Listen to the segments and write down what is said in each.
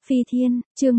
Phi Thiên, chương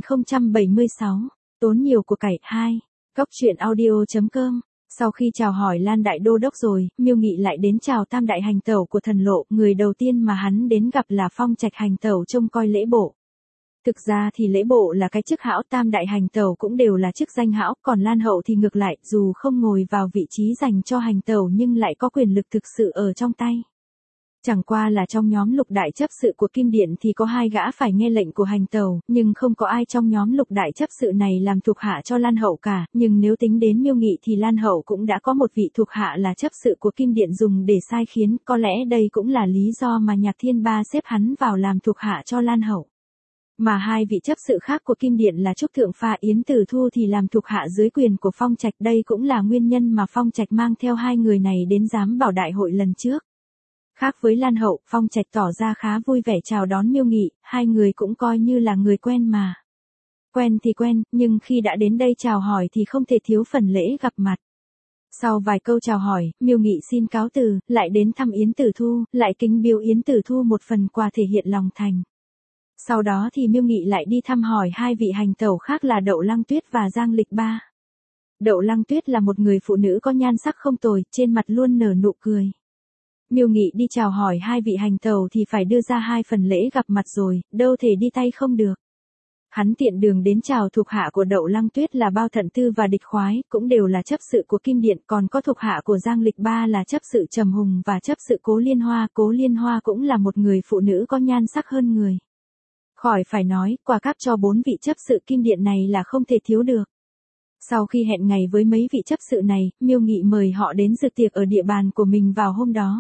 1076, tốn nhiều của cải 2, Góc truyện audio.com. Sau khi chào hỏi Lan Đại Đô Đốc rồi, Miêu Nghị lại đến chào Tam Đại Hành Tẩu của Thần Lộ, người đầu tiên mà hắn đến gặp là Phong Trạch Hành Tẩu trông coi lễ bộ. Thực ra thì lễ bộ là cái chức hão, Tam Đại Hành Tẩu cũng đều là chức danh hão, còn Lan Hậu thì ngược lại, dù không ngồi vào vị trí dành cho Hành Tẩu nhưng lại có quyền lực thực sự ở trong tay. Chẳng qua là trong nhóm lục đại chấp sự của Kim Điện thì có 2 gã phải nghe lệnh của Hành Tẩu, nhưng không có ai trong nhóm lục đại chấp sự này làm thuộc hạ cho Lan Hậu cả, nhưng nếu tính đến Miêu Nghị thì Lan Hậu cũng đã có một vị thuộc hạ là chấp sự của Kim Điện dùng để sai khiến, có lẽ đây cũng là lý do mà Nhạc Thiên Ba xếp hắn vào làm thuộc hạ cho Lan Hậu. Mà 2 vị chấp sự khác của Kim Điện là Trúc Thượng Pha Yến Tử Thu thì làm thuộc hạ dưới quyền của Phong Trạch, đây cũng là nguyên nhân mà Phong Trạch mang theo 2 người này đến giám bảo đại hội lần trước. Khác với Lan Hậu, Phong Trạch tỏ ra khá vui vẻ chào đón Miêu Nghị, 2 người cũng coi như là người quen mà. Quen thì quen, nhưng khi đã đến đây chào hỏi thì không thể thiếu phần lễ gặp mặt. Sau vài câu chào hỏi, Miêu Nghị xin cáo từ, lại đến thăm Yến Tử Thu, lại kính biếu Yến Tử Thu một phần quà thể hiện lòng thành. Sau đó thì Miêu Nghị lại đi thăm hỏi 2 vị hành tẩu khác là Đậu Lăng Tuyết và Giang Lịch Ba. Đậu Lăng Tuyết là một người phụ nữ có nhan sắc không tồi, trên mặt luôn nở nụ cười. Miêu Nghị đi chào hỏi 2 vị hành tẩu thì phải đưa ra 2 phần lễ gặp mặt rồi, đâu thể đi tay không được. Hắn tiện đường đến chào thuộc hạ của Đậu Lăng Tuyết là Bao Thận Tư và Địch Khoái, cũng đều là chấp sự của Kim Điện, còn có thuộc hạ của Giang Lịch Ba là chấp sự Trầm Hùng và chấp sự Cố Liên Hoa cũng là một người phụ nữ có nhan sắc hơn người. Khỏi phải nói, quà cáp cho 4 vị chấp sự Kim Điện này là không thể thiếu được. Sau khi hẹn ngày với mấy vị chấp sự này, Miêu Nghị mời họ đến dự tiệc ở địa bàn của mình vào hôm đó.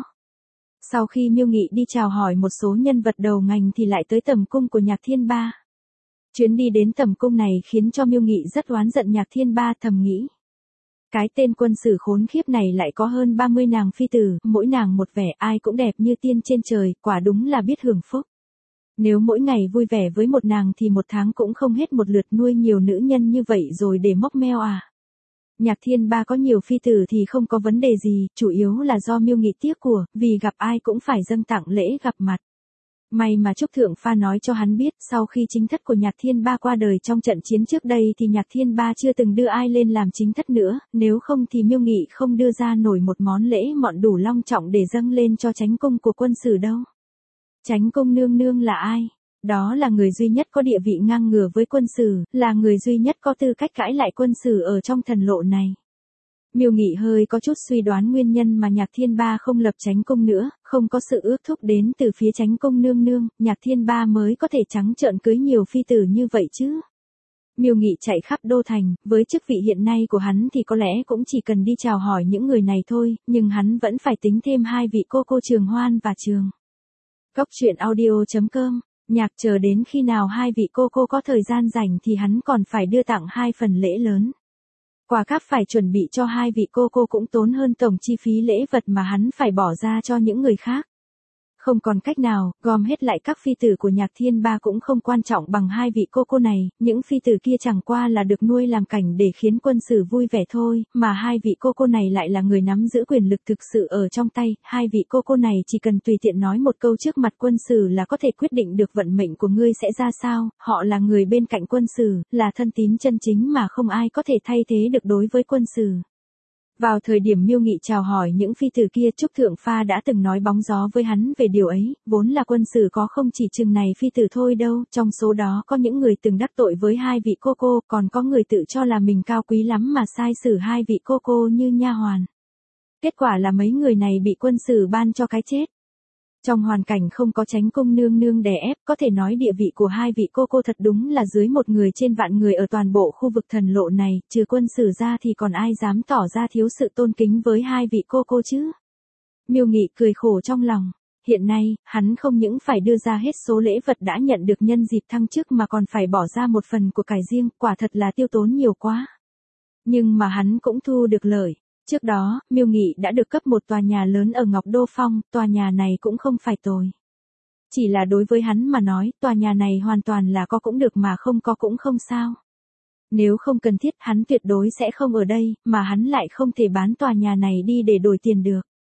Sau khi Miêu Nghị đi chào hỏi một số nhân vật đầu ngành thì lại tới tẩm cung của Nhạc Thiên Ba. Chuyến đi đến tẩm cung này khiến cho Miêu Nghị rất oán giận Nhạc Thiên Ba, thầm nghĩ. Cái tên quân sử khốn khiếp này lại có hơn 30 nàng phi tử, mỗi nàng một vẻ, ai cũng đẹp như tiên trên trời, quả đúng là biết hưởng phúc. Nếu mỗi ngày vui vẻ với một nàng thì một tháng cũng không hết một lượt, nuôi nhiều nữ nhân như vậy rồi để móc meo à. Nhạc Thiên Ba có nhiều phi tử thì không có vấn đề gì, chủ yếu là do Miêu Nghị tiếc của, vì gặp ai cũng phải dâng tặng lễ gặp mặt. May mà Trúc Thượng Pha nói cho hắn biết, sau khi chính thất của Nhạc Thiên Ba qua đời trong trận chiến trước đây thì Nhạc Thiên Ba chưa từng đưa ai lên làm chính thất nữa, nếu không thì Miêu Nghị không đưa ra nổi một món lễ mọn đủ long trọng để dâng lên cho chánh cung của quân sử đâu. Chánh cung nương nương là ai? Đó là người duy nhất có địa vị ngang ngửa với quân sử, là người duy nhất có tư cách cãi lại quân sử ở trong thần lộ này. Miêu Nghị hơi có chút suy đoán nguyên nhân mà Nhạc Thiên Ba không lập chánh cung nữa, không có sự ước thúc đến từ phía chánh cung nương nương, Nhạc Thiên Ba mới có thể trắng trợn cưới nhiều phi tử như vậy chứ. Miêu Nghị chạy khắp đô thành, với chức vị hiện nay của hắn thì có lẽ cũng chỉ cần đi chào hỏi những người này thôi, nhưng hắn vẫn phải tính thêm 2 vị cô Trường Hoan và Trường. Góc truyện audio.com. Nhạc chờ đến khi nào 2 vị cô có thời gian rảnh thì hắn còn phải đưa tặng 2 phần lễ lớn. Quà cáp phải chuẩn bị cho 2 vị cô cũng tốn hơn tổng chi phí lễ vật mà hắn phải bỏ ra cho những người khác. Không còn cách nào, gom hết lại các phi tử của Nhạc Thiên Ba cũng không quan trọng bằng 2 vị cô này, những phi tử kia chẳng qua là được nuôi làm cảnh để khiến quân sử vui vẻ thôi, mà 2 vị cô này lại là người nắm giữ quyền lực thực sự ở trong tay, 2 vị cô này chỉ cần tùy tiện nói một câu trước mặt quân sử là có thể quyết định được vận mệnh của ngươi sẽ ra sao, họ là người bên cạnh quân sử, là thân tín chân chính mà không ai có thể thay thế được đối với quân sử. Vào thời điểm Miêu Nghị chào hỏi những phi tử kia, Trúc Thượng Pha đã từng nói bóng gió với hắn về điều ấy, vốn là quân sử có không chỉ chừng này phi tử thôi đâu, trong số đó có những người từng đắc tội với 2 vị cô, còn có người tự cho là mình cao quý lắm mà sai xử 2 vị cô như nha hoàn. Kết quả là mấy người này bị quân sử ban cho cái chết. Trong hoàn cảnh không có chánh cung nương nương đè ép, có thể nói địa vị của 2 vị cô thật đúng là dưới một người trên vạn người ở toàn bộ khu vực thần lộ này, trừ quân sử ra thì còn ai dám tỏ ra thiếu sự tôn kính với 2 vị cô chứ. Miêu Nghị cười khổ trong lòng, hiện nay, hắn không những phải đưa ra hết số lễ vật đã nhận được nhân dịp thăng chức mà còn phải bỏ ra một phần của cải riêng, quả thật là tiêu tốn nhiều quá. Nhưng mà hắn cũng thu được lợi. Trước đó, Miêu Nghị đã được cấp một tòa nhà lớn ở Ngọc Đô Phong, tòa nhà này cũng không phải tồi. Chỉ là đối với hắn mà nói, tòa nhà này hoàn toàn là có cũng được mà không có cũng không sao. Nếu không cần thiết hắn tuyệt đối sẽ không ở đây, mà hắn lại không thể bán tòa nhà này đi để đổi tiền được.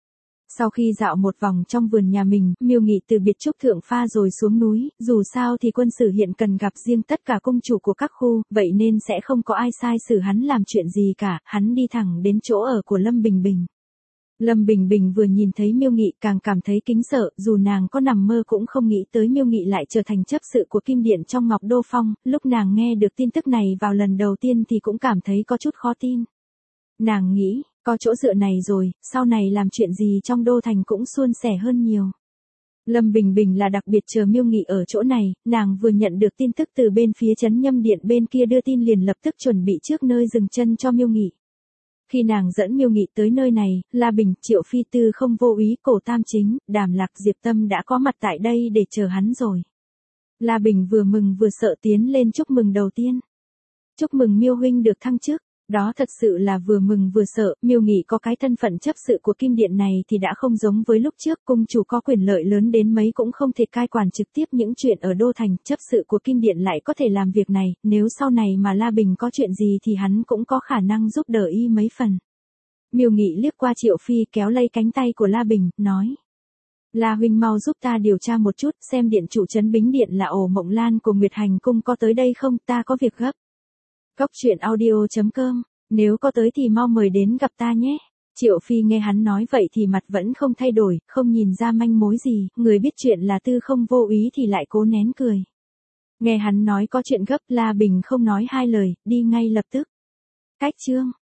Sau khi dạo một vòng trong vườn nhà mình, Miêu Nghị từ biệt Trúc Thượng Pha rồi xuống núi, dù sao thì quân sử hiện cần gặp riêng tất cả cung chủ của các khu, vậy nên sẽ không có ai sai xử hắn làm chuyện gì cả, hắn đi thẳng đến chỗ ở của Lâm Bình Bình. Lâm Bình Bình vừa nhìn thấy Miêu Nghị càng cảm thấy kính sợ, dù nàng có nằm mơ cũng không nghĩ tới Miêu Nghị lại trở thành chấp sự của Kim Điện trong Ngọc Đô Phong, lúc nàng nghe được tin tức này vào lần đầu tiên thì cũng cảm thấy có chút khó tin. Nàng nghĩ, có chỗ dựa này rồi, sau này làm chuyện gì trong Đô Thành cũng suôn sẻ hơn nhiều. Lâm Bình Bình là đặc biệt chờ Miêu Nghị ở chỗ này, nàng vừa nhận được tin tức từ bên phía Trấn Nhâm Điện bên kia đưa tin liền lập tức chuẩn bị trước nơi dừng chân cho Miêu Nghị. Khi nàng dẫn Miêu Nghị tới nơi này, La Bình, Triệu Phi Tư không vô ý, Cổ Tam Chính, Đàm Lạc, Diệp Tâm đã có mặt tại đây để chờ hắn rồi. La Bình vừa mừng vừa sợ tiến lên chúc mừng đầu tiên. Chúc mừng Miêu huynh được thăng chức. Đó thật sự là vừa mừng vừa sợ, Miêu Nghị có cái thân phận chấp sự của Kim Điện này thì đã không giống với lúc trước, cung chủ có quyền lợi lớn đến mấy cũng không thể cai quản trực tiếp những chuyện ở Đô Thành, chấp sự của Kim Điện lại có thể làm việc này, nếu sau này mà La Bình có chuyện gì thì hắn cũng có khả năng giúp đỡ y mấy phần. Miêu Nghị liếc qua Triệu Phi kéo lấy cánh tay của La Bình, nói. La huynh mau giúp ta điều tra một chút, xem điện chủ trấn Bính Điện là ổ Mộng Lan của Nguyệt Hành Cung có tới đây không, ta có việc gấp. Cốc truyện audio.com, nếu có tới thì mau mời đến gặp ta nhé. Triệu Phi nghe hắn nói vậy thì mặt vẫn không thay đổi, không nhìn ra manh mối gì, người biết chuyện là Tư Không vô ý thì lại cố nén cười. Nghe hắn nói có chuyện gấp, La Bình không nói hai lời, đi ngay lập tức. Cách chương